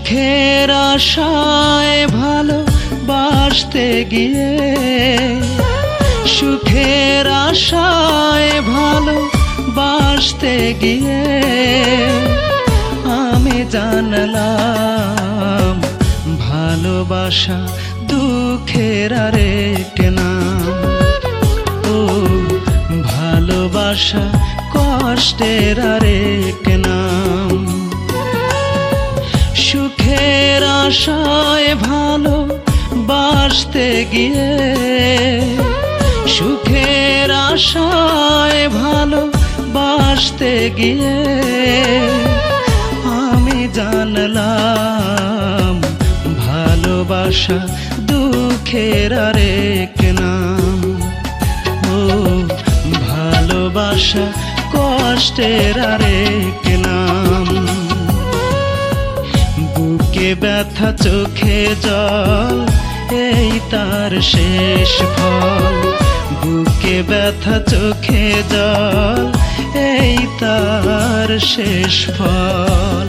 সুখের আশায় ভালোবাসতে গিয়ে, সুখের আশায় ভালোবাসতে গিয়ে আমি জানলাম ভালোবাসা দুঃখের আরেক নাম। ও ভালোবাসা কষ্টের আরেক নাম। সুখের আশায় ভালোবাসতে গিয়ে, সুখের আশায় ভালোবাসতে গিয়ে আমি জানলাম ভালোবাসা দুঃখের আরেক নাম। ও ভালোবাসা কষ্টের আরেক নাম। বুকে ব্যথা চোখে জল এই তার শেষ ফল। বুকে ব্যথা চোখে জল এই তার শেষ ফল।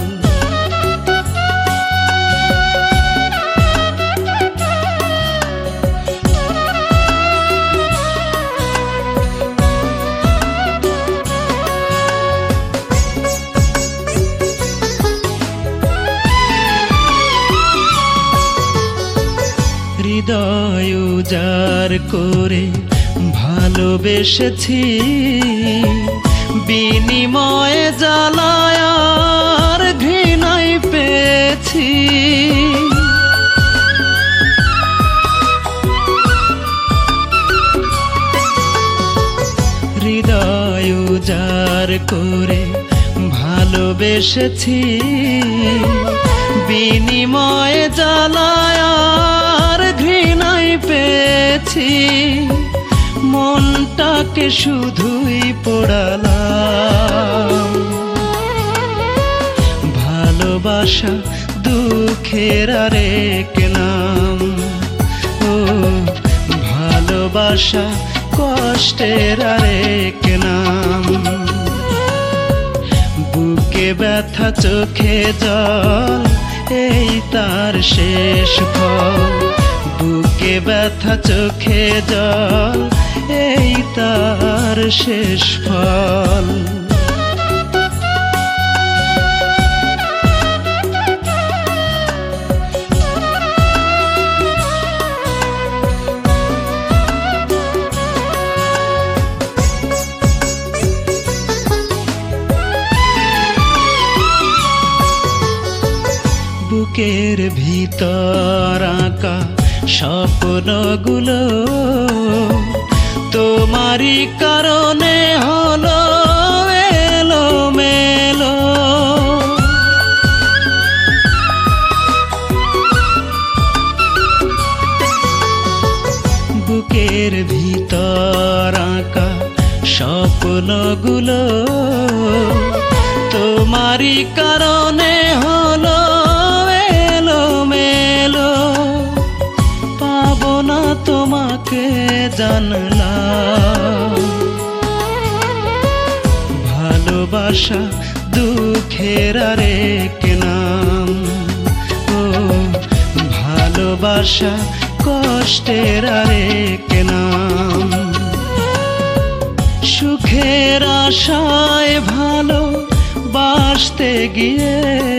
হৃদয় উজাড় করে ভালোবেসেছি, বিনিময়ে জ্বালায় আর ঘৃণায় পেয়েছি। হৃদয় উজাড় করে ভালোবেসেছি, বিনিময়ে জ্বালায় আর ঘৃণায় পেয়েছি। মনটাকে শুধুই পোড়ালাম ভালোবাসা দুঃখের আরেক নাম। ও ভালোবাসা কষ্টের আরেক নাম। বুকে ব্যথা চোখে জল এই তার শেষ ফল। বুকে ব্যথা চোখে জল এই তার শেষ ফল। বুকের ভিতর আঁকা স্বপ্নগুলো তোমারই কারণে হলো এলোমেলো। বুকের ভিতর আঁকা স্বপ্নগুলো তোমারই কারণে হলো এলোমেলো। পাবো না তোমাকে জানলাম ভালোবাসা দুঃখের আরেক নাম। ও ভালোবাসা কষ্টের আরেক নাম। সুখের আশায় ভালোবাসতে গিয়ে,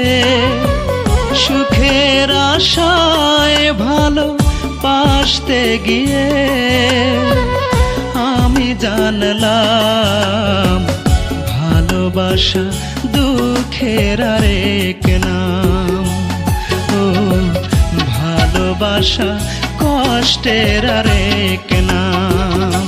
সুখের আশায় ভালোবাসতে গিয়ে আমি জানলাম ভালোবাসা দুঃখের আরেক নাম। ও ভালোবাসা কষ্টের আরেক নাম।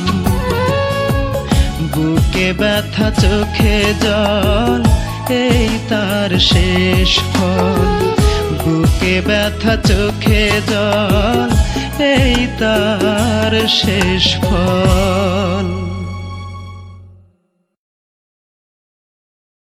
বুকে ব্যথা চোখে জল এই তার শেষ ফল। বুকে ব্যথা চোখে জল এই তার শেষ ফল।